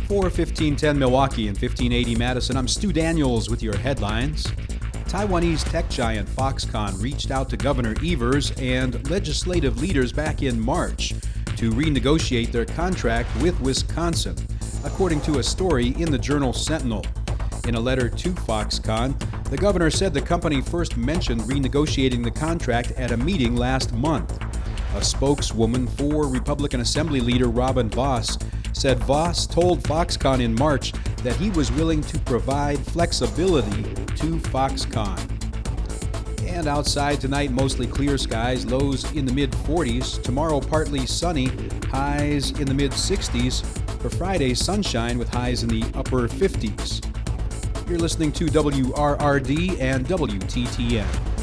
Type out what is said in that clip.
For 1510 Milwaukee and 1580 Madison, I'm Stu Daniels with your headlines. Taiwanese tech giant Foxconn reached out to Governor Evers and legislative leaders back in March to renegotiate their contract with Wisconsin, according to a story in the Journal Sentinel. In a letter to Foxconn, the governor said the company first mentioned renegotiating the contract at a meeting last month. A spokeswoman for Republican Assembly Leader Robin Vos said Vos told Foxconn in March that he was willing to provide flexibility to Foxconn. And outside tonight, mostly clear skies, lows in the mid-40s. Tomorrow, partly sunny, highs in the mid-60s. For Friday, sunshine with highs in the upper 50s. You're listening to WRRD and WTTN.